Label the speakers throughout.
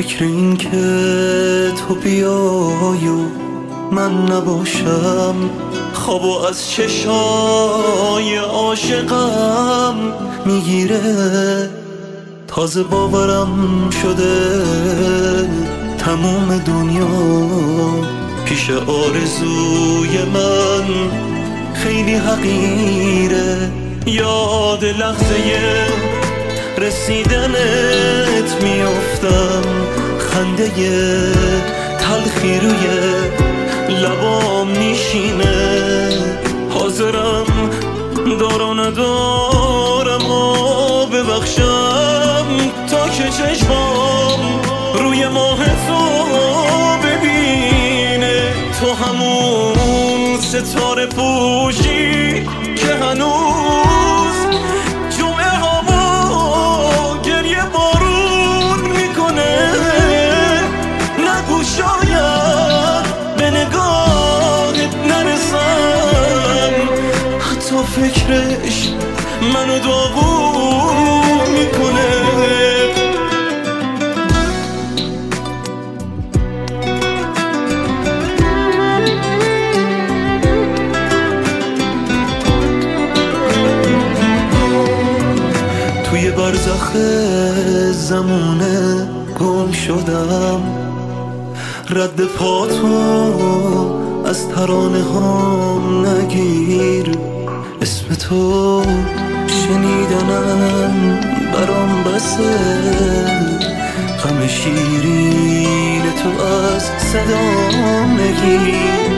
Speaker 1: فکر این که تو بیای و من نباشم خوابو از چشای عاشقم میگیره. تازه باورم شده تموم دنیا پیش آرزوی من خیلی حقیره. یاد لحظه رسیدنت میافتم، خنده تلخی روی لبام میشینه. حاضرم دارا ندارم و ببخشم تا که چشمام روی ماه تو ببینه. تو همون ستاره پوشی که هنوز جمعه هوا گریه بارون میکنه. نگو شاید به نگاهت نرسم، حتی فکرش منو داغون میکنه. توی برزخ زمونه گم شدم، رد پاتو از ترانه هام نگیر. اسم تو شنیدنم برام بسه، غم شیرین تو از صدام نگیر.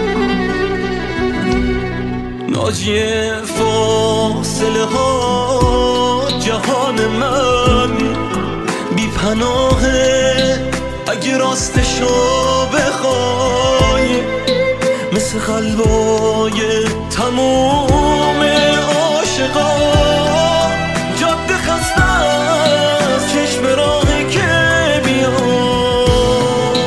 Speaker 1: ناجی فاصله ها جهان من بی پناهه، اگه راستشو بخوای مثل قلبای تموم عاشقا. جاده خسته از چشم راهی که بیای،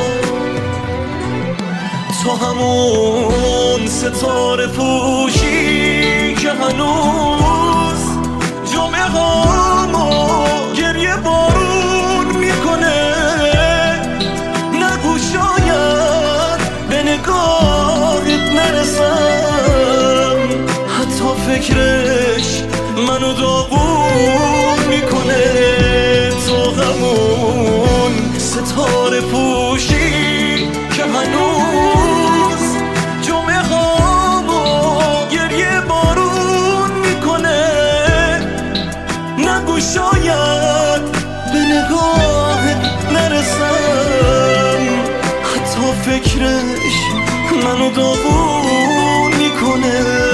Speaker 1: تو همون ستاره پوشی که هنوز جمعه هامو گریه بارون میکنه. نگو شاید به نگاهت نرسم، حتی فکرش منو داغون میکنه. تو همون ستاره پوشی که هنوز جمعه هامو گریه بارون میکنه. نگو شاید به نگاهت نرسم، حتی فکرش منو داغون میکنه.